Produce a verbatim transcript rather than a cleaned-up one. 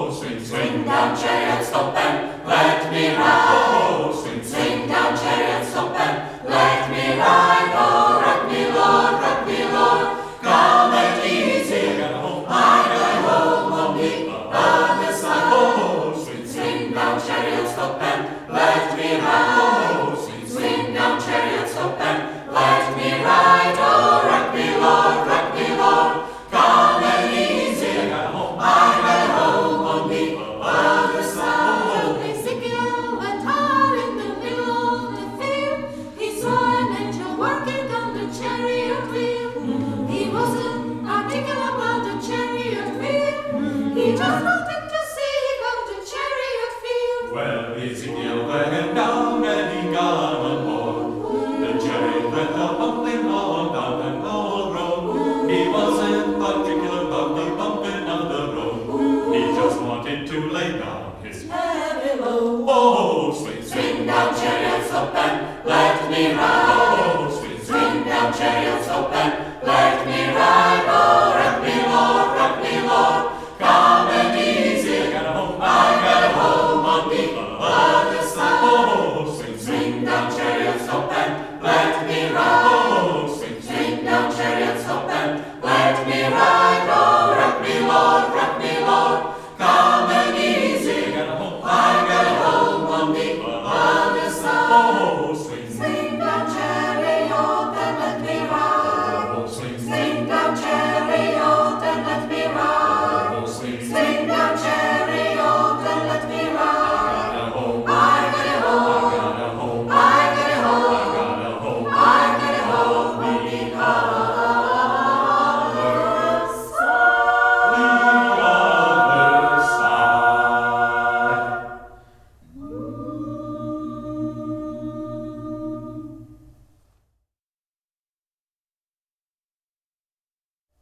Oh, swing, swing down, chariot, stop and let me ride. Oh, swing, swing down, chariot, stop and let me ride. Oh, rock me, Lord, rock me, Lord, come and easy. I got home on the other side. Oh, swing, swing down, chariot, stop and let me ride. Oh, swing, swing down, chariot, stop and let me ride. Oh, rock me, Lord, rock me, Lord, come and easy. I got home on the other side. Ezekiel went out in the middle of the field. He saw an angel working on the chariot wheel. He wasn't particular about the chariot wheel. He just wanted to see how the chariot feels. Well, Ezekiel went down and he got on board. The chariot went a bumping on down an old road. He wasn't particular about the bumping of the road. He just wanted to lay down his Heavy load. Oh, swing, swing down, chariot, stop and let me ride.